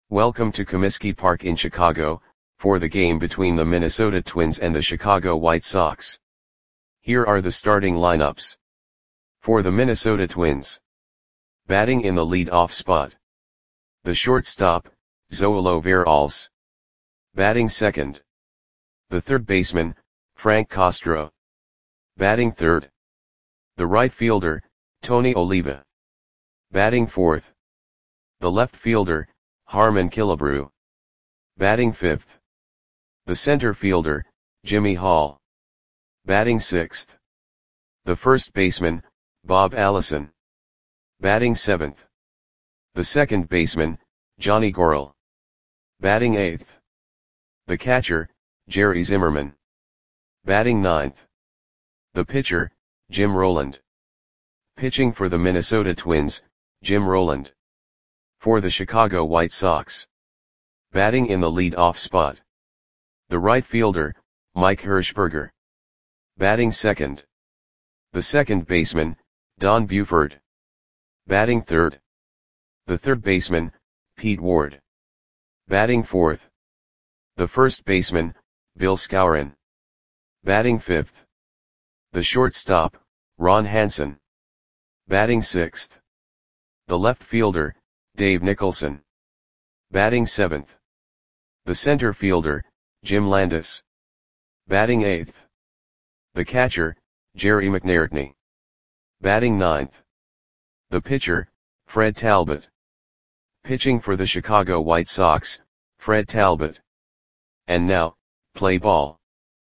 Welcome to Comiskey Park in Chicago, for the game between the Minnesota Twins and the Chicago White Sox. Here are the starting lineups. For the Minnesota Twins. Batting in the lead-off spot. The shortstop, Zoilo Veralce. Batting second. The third baseman, Frank Castro. Batting third. The right fielder, Tony Oliva. Batting fourth. The left fielder, Harmon Killebrew. Batting fifth. The center fielder, Jimmy Hall. Batting sixth. The first baseman, Bob Allison. Batting seventh. The second baseman, Johnny Gorel. Batting eighth. The catcher, Jerry Zimmerman. Batting ninth. The pitcher, Jim Rowland. Pitching for the Minnesota Twins, Jim Rowland. For the Chicago White Sox. Batting in the lead-off spot. The right fielder, Mike Hirschberger. Batting second. The second baseman, Don Buford. Batting third. The third baseman, Pete Ward. Batting fourth. The first baseman, Bill Skowron. Batting fifth. The shortstop, Ron Hansen. Batting sixth. The left fielder, Dave Nicholson. Batting seventh. The center fielder, Jim Landis. Batting eighth. The catcher, Jerry McNairtney. Batting ninth. The pitcher, Fred Talbot. Pitching for the Chicago White Sox, Fred Talbot. And now, play ball.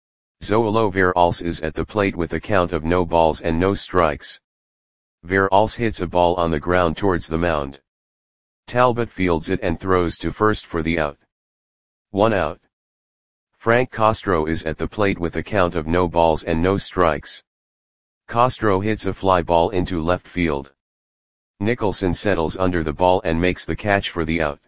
Zoilo Veralce is at the plate with a count of no balls and no strikes. Veralce hits a ball on the ground towards the mound. Talbot fields it and throws to first for the out. 1 out. Frank Castro is at the plate with a count of no balls and no strikes. Castro hits a fly ball into left field. Nicholson settles under the ball and makes the catch for the out.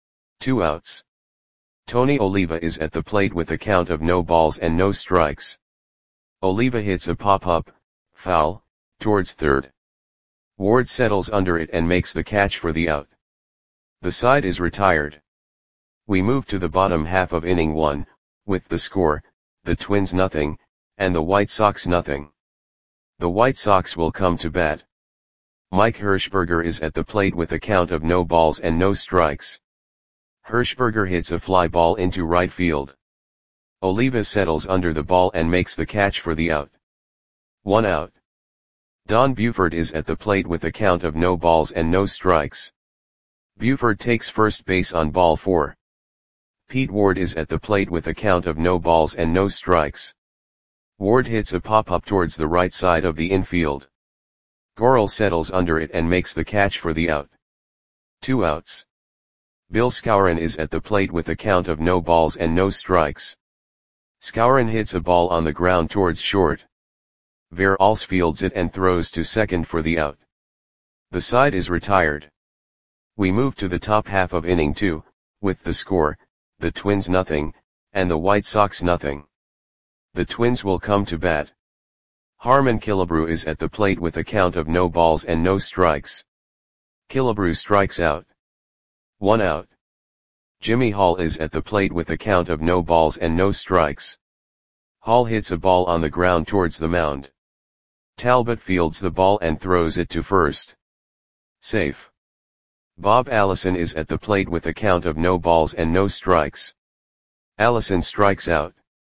2 outs. Tony Oliva is at the plate with a count of no balls and no strikes. Oliva hits a pop-up, foul, towards third. Ward settles under it and makes the catch for the out. The side is retired. We move to the bottom half of inning 1, with the score, the Twins nothing, and the White Sox nothing. The White Sox will come to bat. Mike Hirschberger is at the plate with a count of no balls and no strikes. Hirschberger hits a fly ball into right field. Oliva settles under the ball and makes the catch for the out. 1 out. Don Buford is at the plate with a count of no balls and no strikes. Buford takes first base on ball 4. Pete Ward is at the plate with a count of no balls and no strikes. Ward hits a pop-up towards the right side of the infield. Gorel settles under it and makes the catch for the out. 2 outs. Bill Skowron is at the plate with a count of no balls and no strikes. Skowron hits a ball on the ground towards short. Veralce fields it and throws to second for the out. The side is retired. We move to the top half of inning 2, with the score, the Twins nothing, and the White Sox nothing. The Twins will come to bat. Harmon Killebrew is at the plate with a count of no balls and no strikes. Killebrew strikes out. 1 out. Jimmy Hall is at the plate with a count of no balls and no strikes. Hall hits a ball on the ground towards the mound. Talbot fields the ball and throws it to first. Safe. Bob Allison is at the plate with a count of no balls and no strikes. Allison strikes out.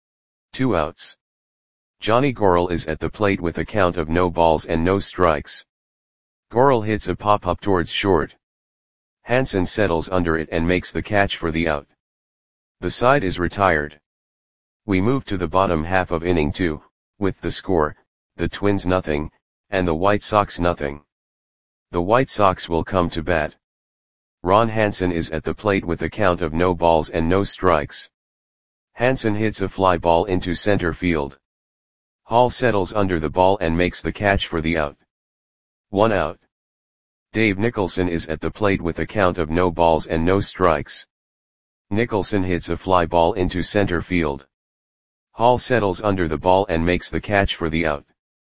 2 outs. Johnny Gorel is at the plate with a count of no balls and no strikes. Gorel hits a pop-up towards short. Hansen settles under it and makes the catch for the out. The side is retired. We move to the bottom half of inning 2, with the score, the Twins nothing, and the White Sox nothing. The White Sox will come to bat. Ron Hansen is at the plate with a count of no balls and no strikes. Hansen hits a fly ball into center field. Hall settles under the ball and makes the catch for the out. 1 out. Dave Nicholson is at the plate with a count of no balls and no strikes. Nicholson hits a fly ball into center field. Hall settles under the ball and makes the catch for the out.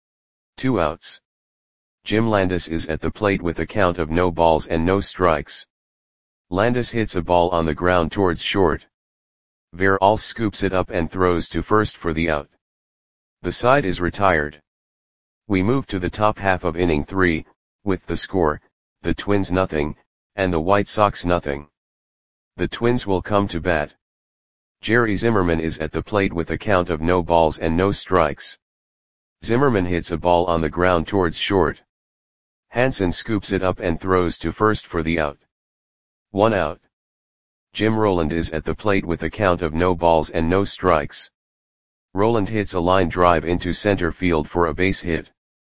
2 outs. Jim Landis is at the plate with a count of no balls and no strikes. Landis hits a ball on the ground towards short. Verhulst scoops it up and throws to first for the out. The side is retired. We move to the top half of inning 3, with the score, the Twins nothing, and the White Sox nothing. The Twins will come to bat. Jerry Zimmerman is at the plate with a count of no balls and no strikes. Zimmerman hits a ball on the ground towards short. Hansen scoops it up and throws to first for the out. 1 out. Jim Roland is at the plate with a count of no balls and no strikes. Roland hits a line drive into center field for a base hit.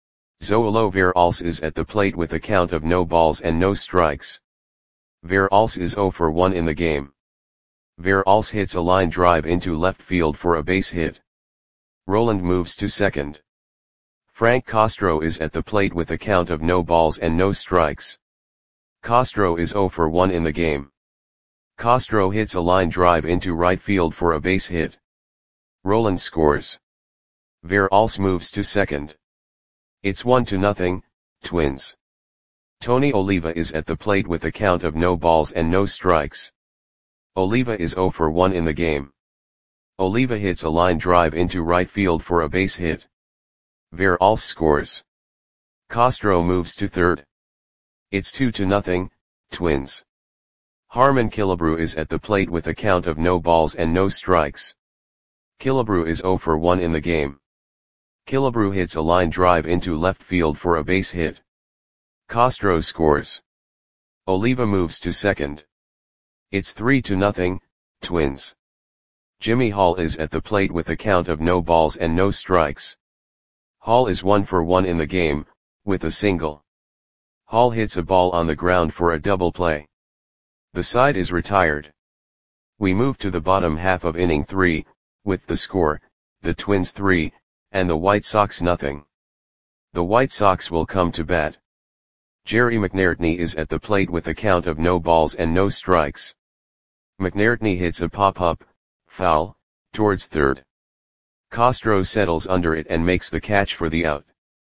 Zoilo Verhulst is at the plate with a count of no balls and no strikes. Verhulst is 0 for 1 in the game. Verhulst hits a line drive into left field for a base hit. Roland moves to second. Frank Castro is at the plate with a count of no balls and no strikes. Castro is 0 for 1 in the game. Castro hits a line drive into right field for a base hit. Roland scores. Verhulst moves to second. It's 1-0, Twins. Tony Oliva is at the plate with a count of no balls and no strikes. Oliva is 0 for 1 in the game. Oliva hits a line drive into right field for a base hit. Verhulst scores. Castro moves to third. It's 2-0, Twins. Harmon Killebrew is at the plate with a count of no balls and no strikes. Killebrew is 0 for 1 in the game. Killebrew hits a line drive into left field for a base hit. Castro scores. Oliva moves to second. It's 3-0, Twins. Jimmy Hall is at the plate with a count of no balls and no strikes. Hall is 1 for 1 in the game, with a single. Hall hits a ball on the ground for a double play. The side is retired. We move to the bottom half of inning 3, with the score, the Twins 3, and the White Sox nothing. The White Sox will come to bat. Jerry McNairtney is at the plate with a count of no balls and no strikes. McNairtney hits a pop-up, foul, towards third. Castro settles under it and makes the catch for the out.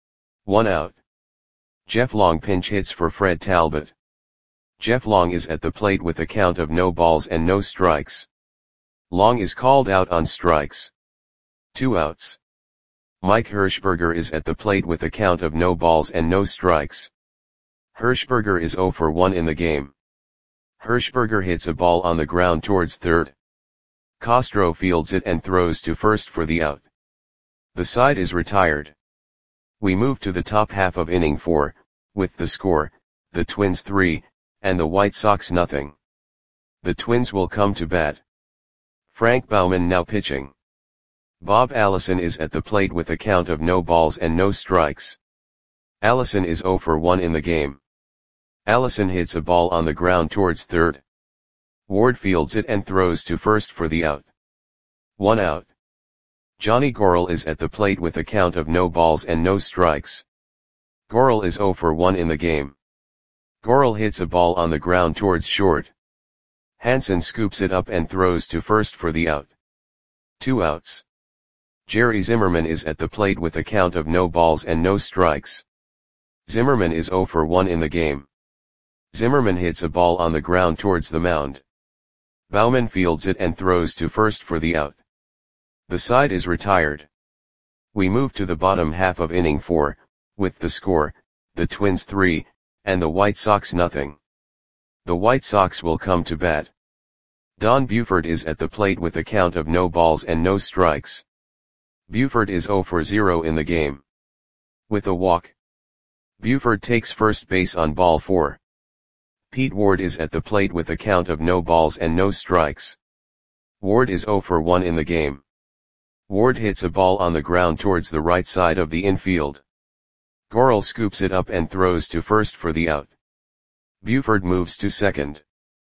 1 out. Jeff Long pinch hits for Fred Talbot. Jeff Long is at the plate with a count of no balls and no strikes. Long is called out on strikes. 2 outs. Mike Hirschberger is at the plate with a count of no balls and no strikes. Hirschberger is 0 for 1 in the game. Hirschberger hits a ball on the ground towards third. Castro fields it and throws to first for the out. The side is retired. We move to the top half of inning 4, with the score, the Twins 3, and the White Sox nothing. The Twins will come to bat. Frank Baumann now pitching. Bob Allison is at the plate with a count of no balls and no strikes. Allison is 0 for 1 in the game. Allison hits a ball on the ground towards third. Ward fields it and throws to first for the out. 1 out. Johnny Gorel is at the plate with a count of no balls and no strikes. Gorel is 0 for 1 in the game. Gorel hits a ball on the ground towards short. Hansen scoops it up and throws to first for the out. 2 outs. Jerry Zimmerman is at the plate with a count of no balls and no strikes. Zimmerman is 0 for 1 in the game. Zimmerman hits a ball on the ground towards the mound. Baumann fields it and throws to first for the out. The side is retired. We move to the bottom half of inning 4, with the score, the Twins 3, and the White Sox nothing. The White Sox will come to bat. Don Buford is at the plate with a count of no balls and no strikes. Buford is 0 for 0 in the game. With a walk. Buford takes first base on ball 4. Pete Ward is at the plate with a count of no balls and no strikes. Ward is 0 for 1 in the game. Ward hits a ball on the ground towards the right side of the infield. Gorel scoops it up and throws to first for the out. Buford moves to second.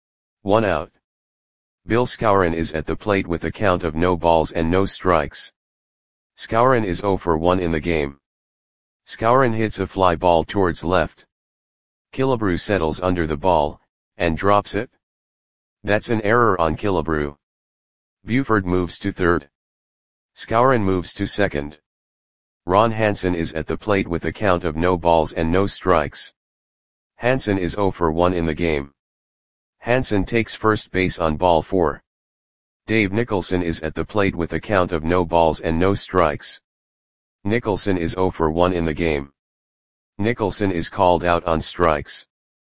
1 out. Bill Skowron is at the plate with a count of no balls and no strikes. Skowron is 0 for 1 in the game. Skowron hits a fly ball towards left. Killebrew settles under the ball, and drops it. That's an error on Killebrew. Buford moves to third. Skowron moves to second. Ron Hansen is at the plate with a count of no balls and no strikes. Hansen is 0 for 1 in the game. Hansen takes first base on ball 4. Dave Nicholson is at the plate with a count of no balls and no strikes. Nicholson is 0 for 1 in the game. Nicholson is called out on strikes.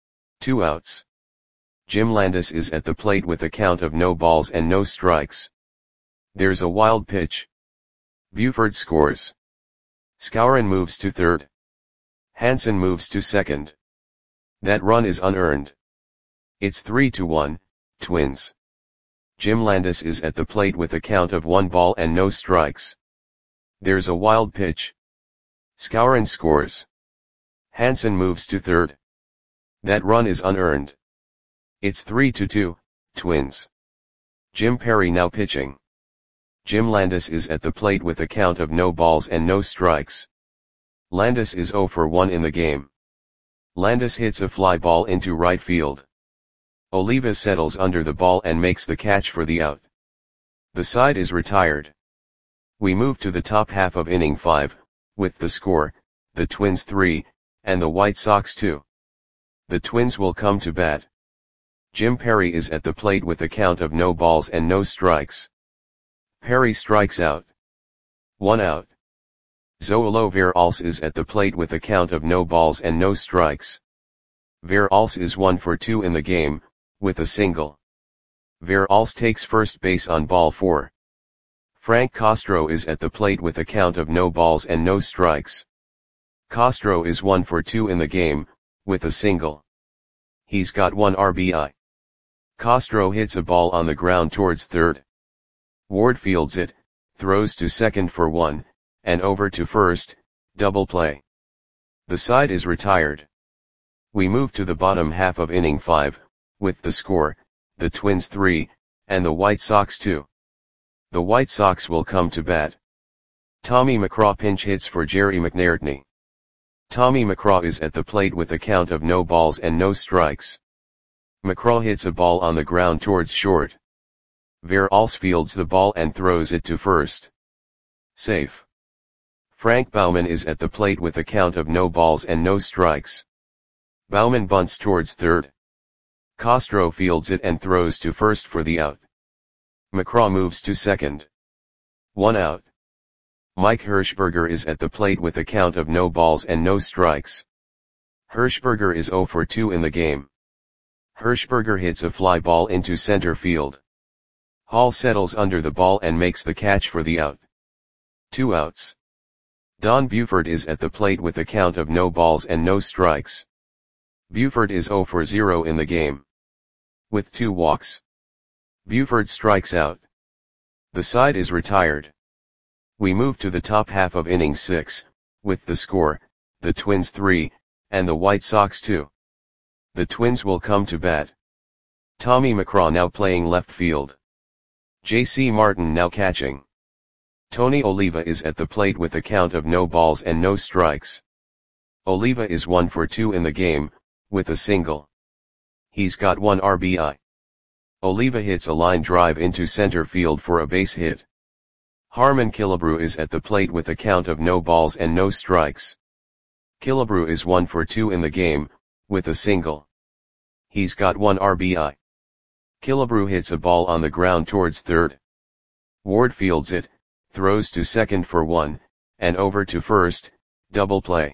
2 outs. Jim Landis is at the plate with a count of no balls and no strikes. There's a wild pitch. Buford scores. Skowron moves to third. Hansen moves to second. That run is unearned. It's 3-1, Twins. Jim Landis is at the plate with a count of 1 ball and no strikes. There's a wild pitch. Skowron scores. Hansen moves to third. That run is unearned. It's 3-2, Twins. Jim Perry now pitching. Jim Landis is at the plate with a count of no balls and no strikes. Landis is 0 for 1 in the game. Landis hits a fly ball into right field. Oliva settles under the ball and makes the catch for the out. The side is retired. We move to the top half of inning 5, with the score, the Twins 3, and the White Sox 2. The Twins will come to bat. Jim Perry is at the plate with a count of no balls and no strikes. Perry strikes out. 1 out. Zoilo Veralce is at the plate with a count of no balls and no strikes. Veralce is 1 for 2 in the game, with a single. Veralce takes first base on ball 4. Frank Castro is at the plate with a count of no balls and no strikes. Castro is 1 for 2 in the game, with a single. He's got 1 RBI. Castro hits a ball on the ground towards third. Ward fields it, throws to second for 1, and over to first, double play. The side is retired. We move to the bottom half of inning 5, with the score, the Twins 3, and the White Sox 2. The White Sox will come to bat. Tommy McCraw pinch hits for Jerry McNairtney. Tommy McCraw is at the plate with a count of no balls and no strikes. McCraw hits a ball on the ground towards short. Veralce fields the ball and throws it to first. Safe. Frank Baumann is at the plate with a count of no balls and no strikes. Baumann bunts towards third. Castro fields it and throws to first for the out. McCraw moves to second. 1 out. Mike Hirschberger is at the plate with a count of no balls and no strikes. Hirschberger is 0 for 2 in the game. Hirschberger hits a fly ball into center field. Hall settles under the ball and makes the catch for the out. 2 outs. Don Buford is at the plate with a count of no balls and no strikes. Buford is 0 for 0 in the game. With 2 walks. Buford strikes out. The side is retired. We move to the top half of inning 6, with the score, the Twins 3, and the White Sox 2. The Twins will come to bat. Tommy McCraw now playing left field. J.C. Martin now catching. Tony Oliva is at the plate with a count of no balls and no strikes. Oliva is 1 for 2 in the game, with a single. He's got 1 RBI. Oliva hits a line drive into center field for a base hit. Harmon Killebrew is at the plate with a count of no balls and no strikes. Killebrew is 1 for 2 in the game, with a single. He's got 1 RBI. Killebrew hits a ball on the ground towards third. Ward fields it, throws to second for 1, and over to first, double play.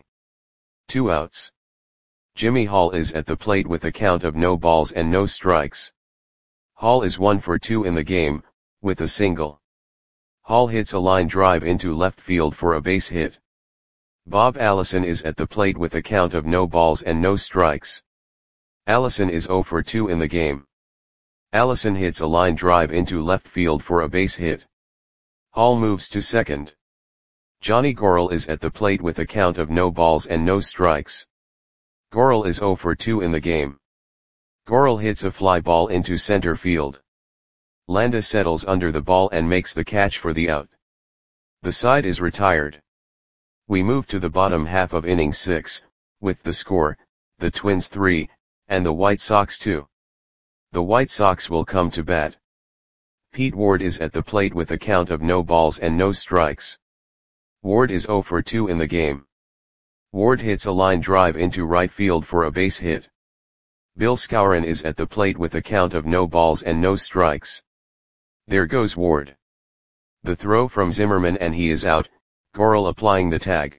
2 outs. Jimmy Hall is at the plate with a count of no balls and no strikes. Hall is 1 for 2 in the game, with a single. Hall hits a line drive into left field for a base hit. Bob Allison is at the plate with a count of no balls and no strikes. Allison is 0 for 2 in the game. Allison hits a line drive into left field for a base hit. Hall moves to second. Johnny Gorel is at the plate with a count of no balls and no strikes. Gorel is 0 for 2 in the game. Gorel hits a fly ball into center field. Landis settles under the ball and makes the catch for the out. The side is retired. We move to the bottom half of inning 6, with the score, the Twins 3, and the White Sox 2. The White Sox will come to bat. Pete Ward is at the plate with a count of no balls and no strikes. Ward is 0 for 2 in the game. Ward hits a line drive into right field for a base hit. Bill Skowron is at the plate with a count of no balls and no strikes. There goes Ward. The throw from Zimmerman and he is out, Gorel applying the tag.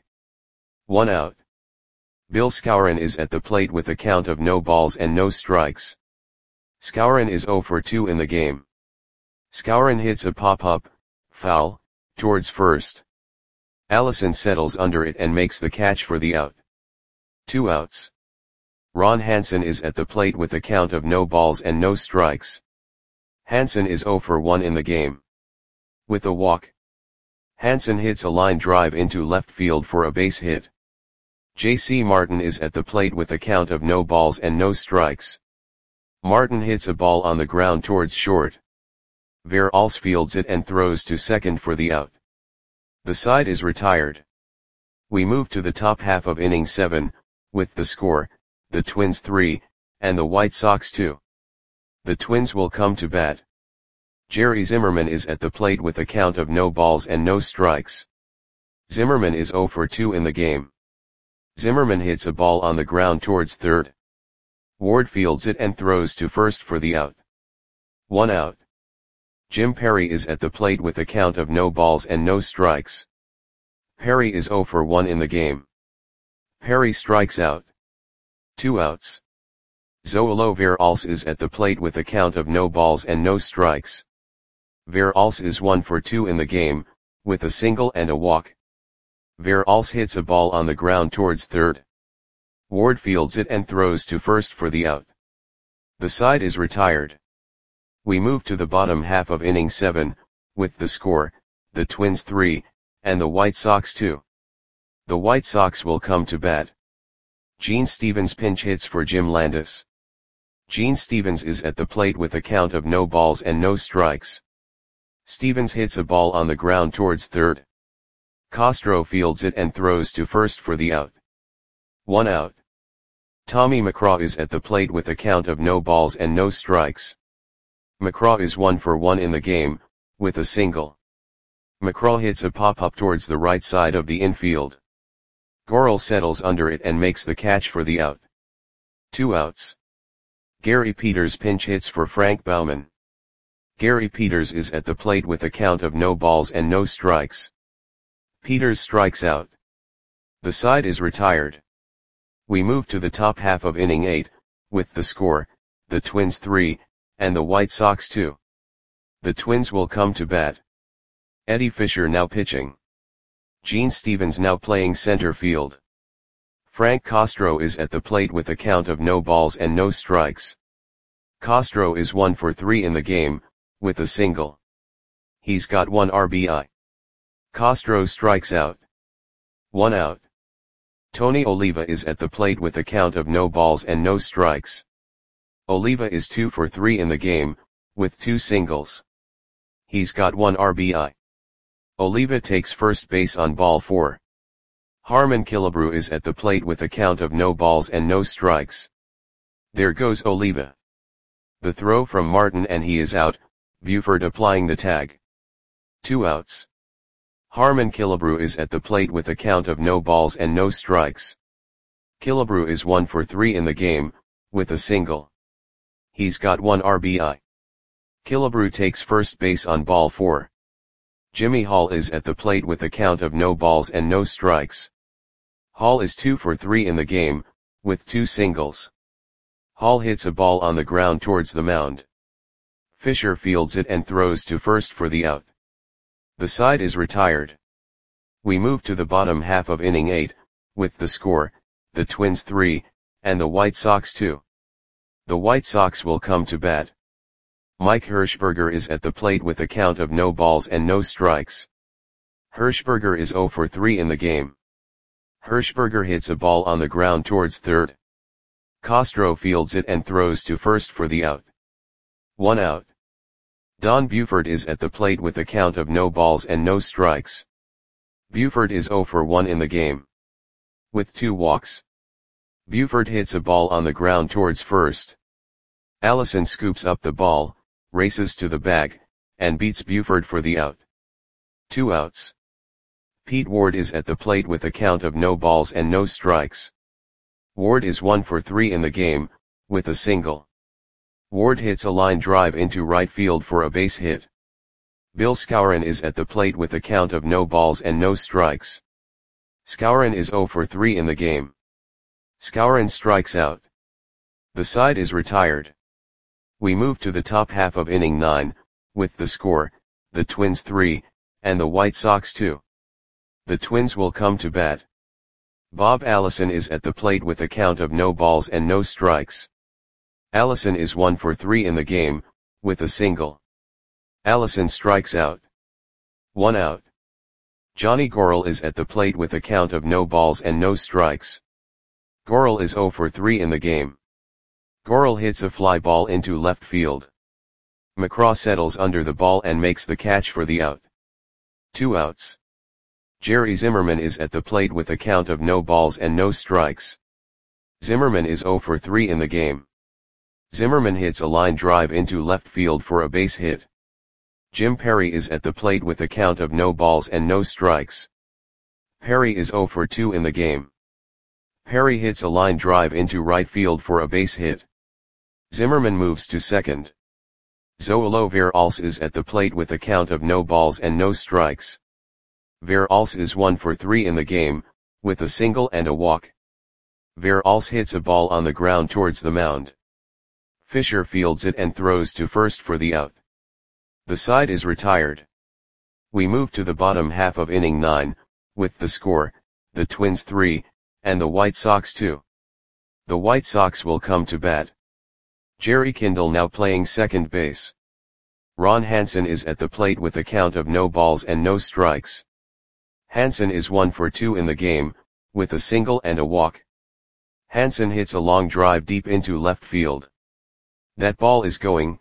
1 out. Bill Skowron is at the plate with a count of no balls and no strikes. Skowron is 0 for 2 in the game. Skowron hits a pop-up, foul, towards first. Allison settles under it and makes the catch for the out. 2 outs. Ron Hansen is at the plate with a count of no balls and no strikes. Hansen is 0 for 1 in the game. With a walk. Hansen hits a line drive into left field for a base hit. J.C. Martin is at the plate with a count of no balls and no strikes. Martin hits a ball on the ground towards short. Verhulst fields it and throws to second for the out. The side is retired. We move to the top half of inning 7, with the score, the Twins 3, and the White Sox 2. The Twins will come to bat. Jerry Zimmerman is at the plate with a count of no balls and no strikes. Zimmerman is 0 for 2 in the game. Zimmerman hits a ball on the ground towards third. Ward fields it and throws to first for the out. 1 out. Jim Perry is at the plate with a count of no balls and no strikes. Perry is 0 for 1 in the game. Perry strikes out. 2 outs. Zoilo Verhulst is at the plate with a count of no balls and no strikes. Verhulst is 1 for 2 in the game, with a single and a walk. Verhulst hits a ball on the ground towards third. Ward fields it and throws to first for the out. The side is retired. We move to the bottom half of inning 7, with the score, the Twins 3, and the White Sox 2. The White Sox will come to bat. Gene Stevens pinch hits for Jim Landis. Gene Stevens is at the plate with a count of no balls and no strikes. Stevens hits a ball on the ground towards third. Castro fields it and throws to first for the out. 1 out. Tommy McCraw is at the plate with a count of no balls and no strikes. McCraw is 1 for 1 in the game, with a single. McCraw hits a pop-up towards the right side of the infield. Gorel settles under it and makes the catch for the out. 2 outs. Gary Peters pinch hits for Frank Baumann. Gary Peters is at the plate with a count of no balls and no strikes. Peters strikes out. The side is retired. We move to the top half of inning 8, with the score, the Twins 3, and the White Sox 2. The Twins will come to bat. Eddie Fisher now pitching. Gene Stevens now playing center field. Frank Castro is at the plate with a count of no balls and no strikes. Castro is 1 for 3 in the game, with a single. He's got 1 RBI. Castro strikes out. 1 out. Tony Oliva is at the plate with a count of no balls and no strikes. Oliva is 2 for 3 in the game, with 2 singles. He's got 1 RBI. Oliva takes first base on ball 4. Harmon Killebrew is at the plate with a count of no balls and no strikes. There goes Oliva. The throw from Martin and he is out, Buford applying the tag. 2 outs. Harmon Killebrew is at the plate with a count of no balls and no strikes. Killebrew is 1 for 3 in the game, with a single. He's got 1 RBI. Killebrew takes first base on ball 4. Jimmy Hall is at the plate with a count of no balls and no strikes. Hall is 2 for 3 in the game, with 2 singles. Hall hits a ball on the ground towards the mound. Fisher fields it and throws to first for the out. The side is retired. We move to the bottom half of inning 8, with the score, the Twins 3, and the White Sox 2. The White Sox will come to bat. Mike Hirschberger is at the plate with a count of no balls and no strikes. Hirschberger is 0 for 3 in the game. Hirschberger hits a ball on the ground towards third. Castro fields it and throws to first for the out. 1 out. Don Buford is at the plate with a count of no balls and no strikes. Buford is 0 for 1 in the game. With 2 walks. Buford hits a ball on the ground towards first. Allison scoops up the ball, races to the bag, and beats Buford for the out. 2 outs. Pete Ward is at the plate with a count of no balls and no strikes. Ward is 1 for 3 in the game, with a single. Ward hits a line drive into right field for a base hit. Bill Skowron is at the plate with a count of no balls and no strikes. Skowron is 0 for 3 in the game. Skowron strikes out. The side is retired. We move to the top half of inning 9, with the score, the Twins 3, and the White Sox 2. The Twins will come to bat. Bob Allison is at the plate with a count of no balls and no strikes. Allison is 1 for 3 in the game, with a single. Allison strikes out. 1 out. Johnny Gorel is at the plate with a count of no balls and no strikes. Gorel is 0 for 3 in the game. Gorel hits a fly ball into left field. McCraw settles under the ball and makes the catch for the out. 2 outs. Jerry Zimmerman is at the plate with a count of no balls and no strikes. Zimmerman is 0 for 3 in the game. Zimmerman hits a line drive into left field for a base hit. Jim Perry is at the plate with a count of no balls and no strikes. Perry is 0 for 2 in the game. Perry hits a line drive into right field for a base hit. Zimmerman moves to second. Zoilo Veralce is at the plate with a count of no balls and no strikes. Veralce is 1 for 3 in the game, with a single and a walk. Veralce hits a ball on the ground towards the mound. Fisher fields it and throws to first for the out. The side is retired. We move to the bottom half of inning 9, with the score, the Twins 3, and the White Sox 2. The White Sox will come to bat. Jerry Kindle now playing second base. Ron Hansen is at the plate with a count of no balls and no strikes. Hansen is 1 for 2 in the game, with a single and a walk. Hansen hits a long drive deep into left field. That ball is gone.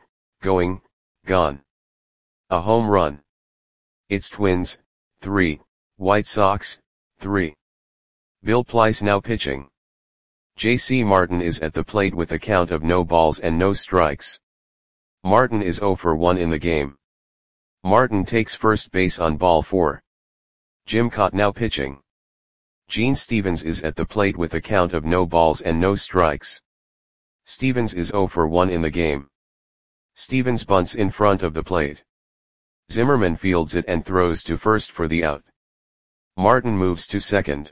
A home run. It's Twins, 3, White Sox, 3. Bill Plyce now pitching. J.C. Martin is at the plate with a count of no balls and no strikes. Martin is 0 for 1 in the game. Martin takes first base on ball 4. Jim Kaat now pitching. Gene Stevens is at the plate with a count of no balls and no strikes. Stevens is 0 for 1 in the game. Stevens bunts in front of the plate. Zimmerman fields it and throws to first for the out. Martin moves to second.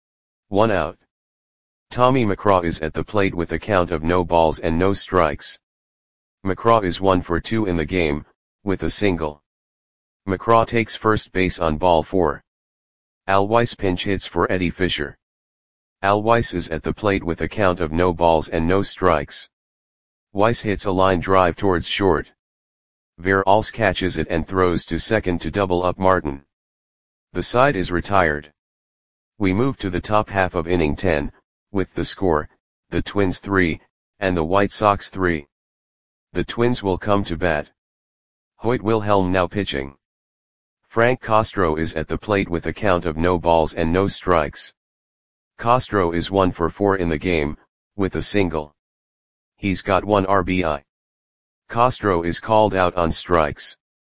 1 out. Tommy McCraw is at the plate with a count of no balls and no strikes. McCraw is 1 for 2 in the game, with a single. McCraw takes first base on ball 4. Al Weiss pinch hits for Eddie Fisher. Al Weiss is at the plate with a count of no balls and no strikes. Weiss hits a line drive towards short. Veralce catches it and throws to second to double up Martin. The side is retired. We move to the top half of inning 10, with the score, the Twins 3, and the White Sox 3. The Twins will come to bat. Hoyt Wilhelm now pitching. Frank Castro is at the plate with a count of no balls and no strikes. Castro is 1 for 4 in the game, with a single. He's got 1 RBI. Castro is called out on strikes.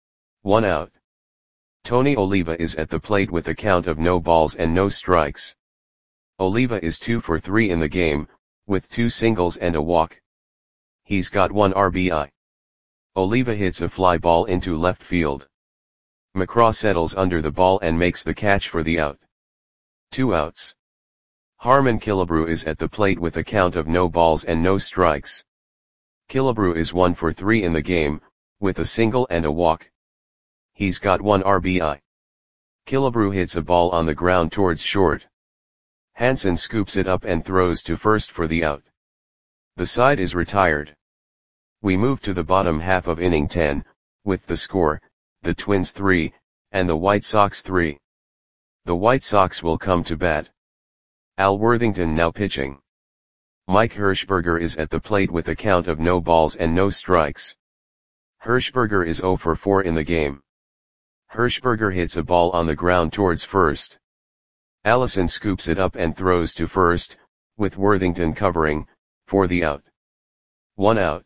1 out. Tony Oliva is at the plate with a count of no balls and no strikes. Oliva is 2 for 3 in the game, with 2 singles and a walk. He's got 1 RBI. Oliva hits a fly ball into left field. McCraw settles under the ball and makes the catch for the out. 2 outs. Harmon Killebrew is at the plate with a count of no balls and no strikes. Killebrew is 1 for 3 in the game, with a single and a walk. He's got 1 RBI. Killebrew hits a ball on the ground towards short. Hansen scoops it up and throws to first for the out. The side is retired. We move to the bottom half of inning 10, with the score, the Twins 3, and the White Sox 3. The White Sox will come to bat. Al Worthington now pitching. Mike Hirschberger is at the plate with a count of no balls and no strikes. Hirschberger is 0 for 4 in the game. Hirschberger hits a ball on the ground towards first. Allison scoops it up and throws to first, with Worthington covering, for the out. 1 out.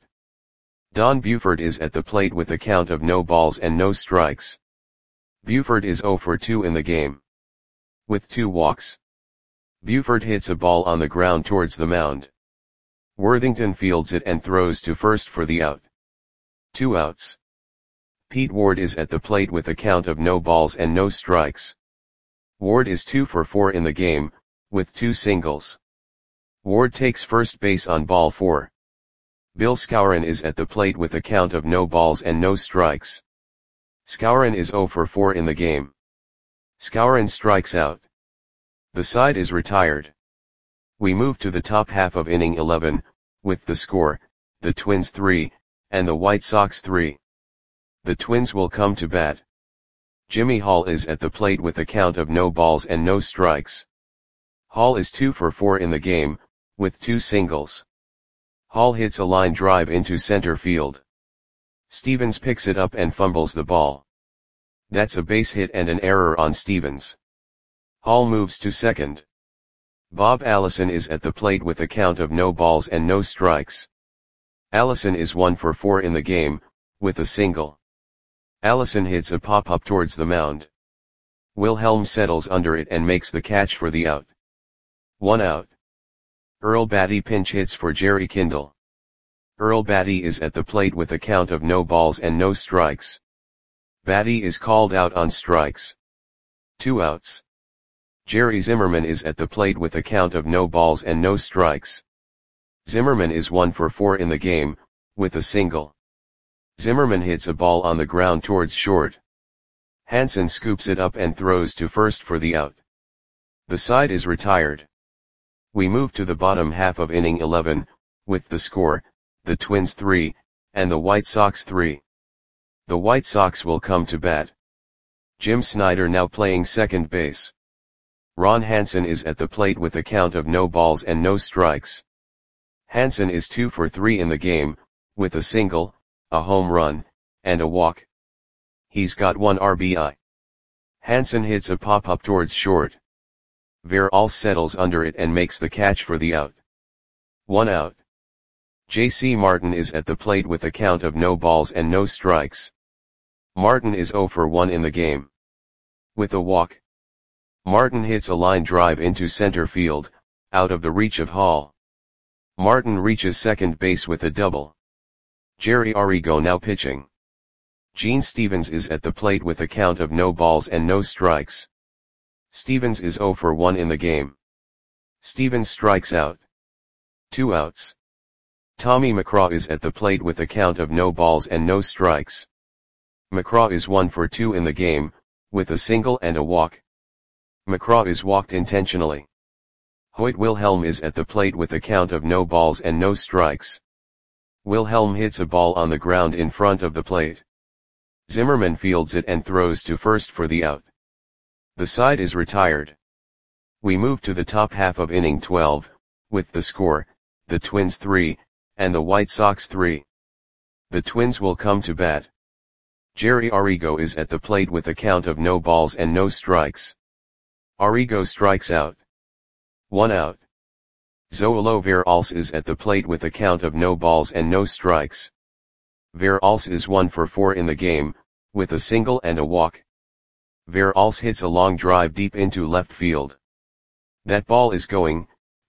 Don Buford is at the plate with a count of no balls and no strikes. Buford is 0 for 2 in the game. With 2 walks. Buford hits a ball on the ground towards the mound. Worthington fields it and throws to first for the out. 2 outs. Pete Ward is at the plate with a count of no balls and no strikes. Ward is 2 for 4 in the game, with 2 singles. Ward takes first base on ball 4. Bill Skowron is at the plate with a count of no balls and no strikes. Skowron is 0 for 4 in the game. Skowron strikes out. The side is retired. We move to the top half of inning 11, with the score, the Twins 3, and the White Sox 3. The Twins will come to bat. Jimmy Hall is at the plate with a count of no balls and no strikes. Hall is 2 for 4 in the game, with 2 singles. Hall hits a line drive into center field. Stevens picks it up and fumbles the ball. That's a base hit and an error on Stevens. Hall moves to second. Bob Allison is at the plate with a count of no balls and no strikes. Allison is 1 for 4 in the game, with a single. Allison hits a pop-up towards the mound. Wilhelm settles under it and makes the catch for the out. 1 out. Earl Batty pinch hits for Jerry Kindle. Earl Batty is at the plate with a count of no balls and no strikes. Batty is called out on strikes. 2 outs. Jerry Zimmerman is at the plate with a count of no balls and no strikes. Zimmerman is 1 for 4 in the game, with a single. Zimmerman hits a ball on the ground towards short. Hansen scoops it up and throws to first for the out. The side is retired. We move to the bottom half of inning 11, with the score, the Twins 3, and the White Sox 3. The White Sox will come to bat. Jim Snyder now playing second base. Ron Hansen is at the plate with a count of no balls and no strikes. Hansen is 2 for 3 in the game, with a single, a home run, and a walk. He's got 1 RBI. Hansen hits a pop-up towards short. Veralls settles under it and makes the catch for the out. 1 out. J.C. Martin is at the plate with a count of no balls and no strikes. Martin is 0 for 1 in the game. With a walk. Martin hits a line drive into center field, out of the reach of Hall. Martin reaches second base with a double. Jerry Arrigo now pitching. Gene Stevens is at the plate with a count of no balls and no strikes. Stevens is 0 for 1 in the game. Stevens strikes out. 2 outs. Tommy McCraw is at the plate with a count of no balls and no strikes. McCraw is 1 for 2 in the game, with a single and a walk. McCraw is walked intentionally. Hoyt Wilhelm is at the plate with a count of no balls and no strikes. Wilhelm hits a ball on the ground in front of the plate. Zimmerman fields it and throws to first for the out. The side is retired. We move to the top half of inning 12, with the score, the Twins 3, and the White Sox 3. The Twins will come to bat. Jerry Arrigo is at the plate with a count of no balls and no strikes. Arrigo strikes out. 1 out. Zoilo Veralls is at the plate with a count of no balls and no strikes. Veralls is 1 for 4 in the game, with a single and a walk. Veralls hits a long drive deep into left field. That ball is going,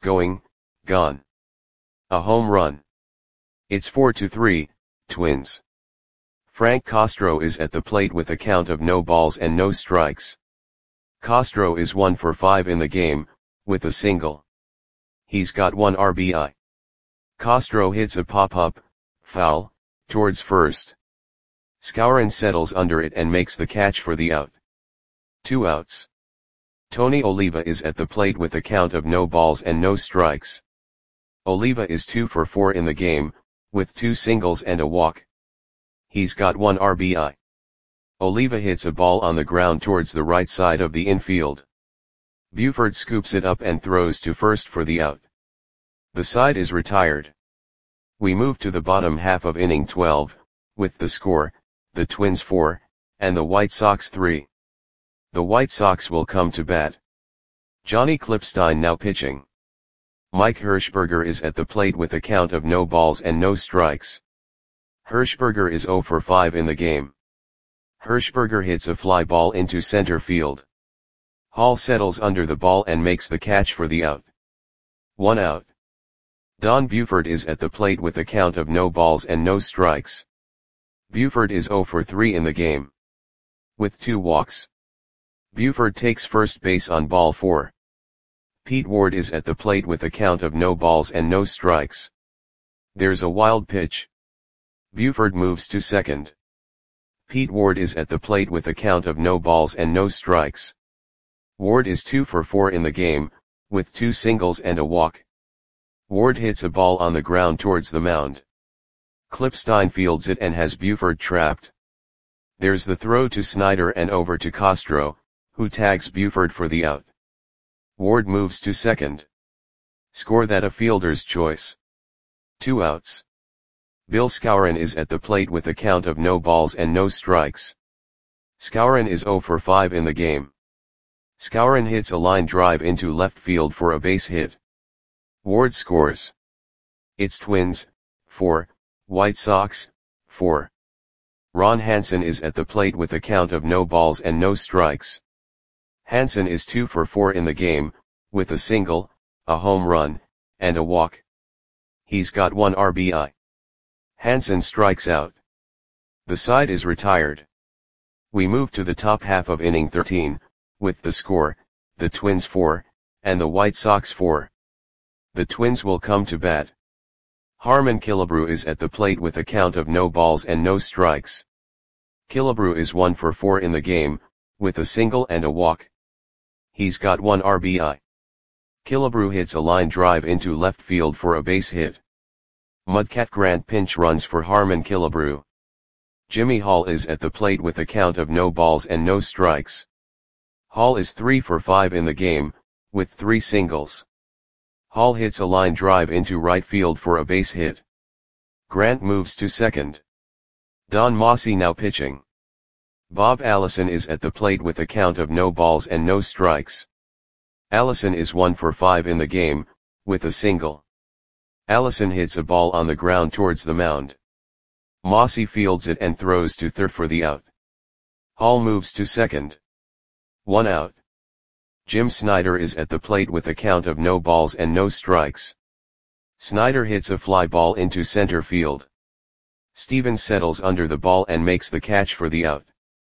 gone. A home run. It's 4-3, Twins. Frank Castro is at the plate with a count of no balls and no strikes. Castro is 1 for 5 in the game, with a single. He's got 1 RBI. Castro hits a pop-up, foul, towards first. Skowron settles under it and makes the catch for the out. 2 outs. Tony Oliva is at the plate with a count of no balls and no strikes. Oliva is 2 for 4 in the game, with 2 singles and a walk. He's got 1 RBI. Oliva hits a ball on the ground towards the right side of the infield. Buford scoops it up and throws to first for the out. The side is retired. We move to the bottom half of inning 12, with the score, the Twins 4, and the White Sox 3. The White Sox will come to bat. Johnny Klipstein now pitching. Mike Hirschberger is at the plate with a count of no balls and no strikes. Hirschberger is 0 for 5 in the game. Hirschberger hits a fly ball into center field. Hall settles under the ball and makes the catch for the out. 1 out. Don Buford is at the plate with a count of no balls and no strikes. Buford is 0 for 3 in the game, with 2 walks. Buford takes first base on ball 4. Pete Ward is at the plate with a count of no balls and no strikes. There's a wild pitch. Buford moves to second. Pete Ward is at the plate with a count of no balls and no strikes. Ward is 2 for 4 in the game, with 2 singles and a walk. Ward hits a ball on the ground towards the mound. Klippstein fields it and has Buford trapped. There's the throw to Snyder and over to Castro, who tags Buford for the out. Ward moves to second. Score that a fielder's choice. 2 outs. Bill Skowron is at the plate with a count of no balls and no strikes. Skowron is 0 for 5 in the game. Skowron hits a line drive into left field for a base hit. Ward scores. It's Twins, 4, White Sox, 4. Ron Hansen is at the plate with a count of no balls and no strikes. Hansen is 2 for 4 in the game, with a single, a home run, and a walk. He's got 1 RBI. Hansen strikes out. The side is retired. We move to the top half of inning 13, with the score, the Twins 4, and the White Sox 4. The Twins will come to bat. Harmon Killebrew is at the plate with a count of no balls and no strikes. Killebrew is 1 for 4 in the game, with a single and a walk. He's got 1 RBI. Killebrew hits a line drive into left field for a base hit. Mudcat Grant pinch runs for Harmon Killebrew. Jimmy Hall is at the plate with a count of no balls and no strikes. Hall is 3 for 5 in the game, with 3 singles. Hall hits a line drive into right field for a base hit. Grant moves to second. Don Mossi now pitching. Bob Allison is at the plate with a count of no balls and no strikes. Allison is 1 for 5 in the game, with a single. Allison hits a ball on the ground towards the mound. Mossi fields it and throws to third for the out. Hall moves to second. 1 out. Jim Snyder is at the plate with a count of no balls and no strikes. Snyder hits a fly ball into center field. Stevens settles under the ball and makes the catch for the out.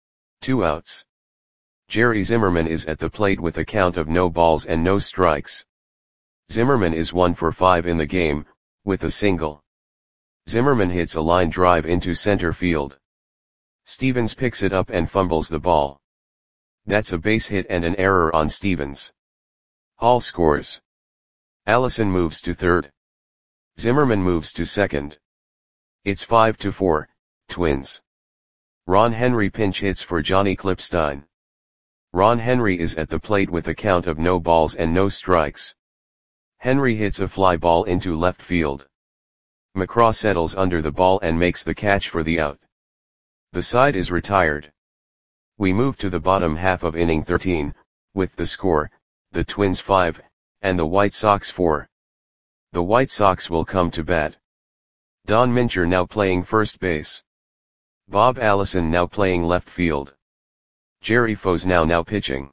2 outs. Jerry Zimmerman is at the plate with a count of no balls and no strikes. Zimmerman is 1 for 5 in the game, with a single. Zimmerman hits a line drive into center field. Stevens picks it up and fumbles the ball. That's a base hit and an error on Stevens. Hall scores. Allison moves to third. Zimmerman moves to second. It's 5-4, Twins. Ron Henry pinch hits for Johnny Klippstein. Ron Henry is at the plate with a count of no balls and no strikes. Henry hits a fly ball into left field. McCraw settles under the ball and makes the catch for the out. The side is retired. We move to the bottom half of inning 13, with the score, the Twins 5, and the White Sox 4. The White Sox will come to bat. Don Mincher now playing first base. Bob Allison now playing left field. Jerry Foes now pitching.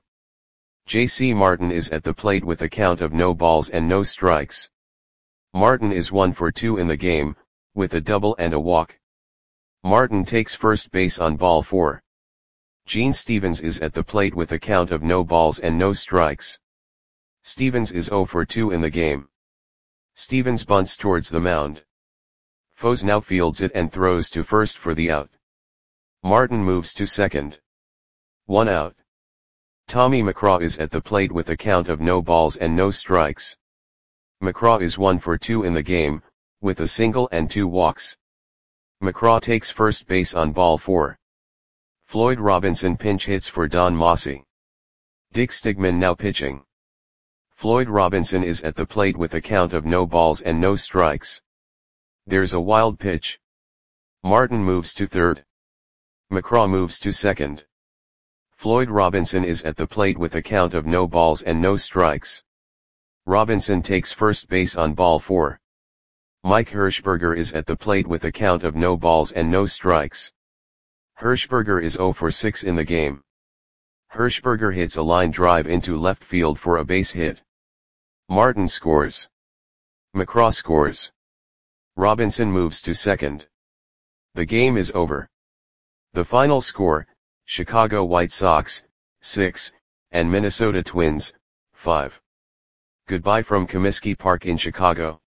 J.C. Martin is at the plate with a count of no balls and no strikes. Martin is 1 for 2 in the game, with a double and a walk. Martin takes first base on ball 4. Gene Stevens is at the plate with a count of no balls and no strikes. Stevens is 0 for 2 in the game. Stevens bunts towards the mound. Foes now fields it and throws to first for the out. Martin moves to second. 1 out. Tommy McCraw is at the plate with a count of no balls and no strikes. McCraw is 1 for 2 in the game, with a single and 2 walks. McCraw takes first base on ball 4. Floyd Robinson pinch hits for Don Mossi. Dick Stigman now pitching. Floyd Robinson is at the plate with a count of no balls and no strikes. There's a wild pitch. Martin moves to third. McCraw moves to second. Floyd Robinson is at the plate with a count of no balls and no strikes. Robinson takes first base on ball 4. Mike Hirschberger is at the plate with a count of no balls and no strikes. Hirschberger is 0 for 6 in the game. Hirschberger hits a line drive into left field for a base hit. Martin scores. McGraw scores. Robinson moves to second. The game is over. The final score, Chicago White Sox, 6, and Minnesota Twins, 5. Goodbye from Comiskey Park in Chicago.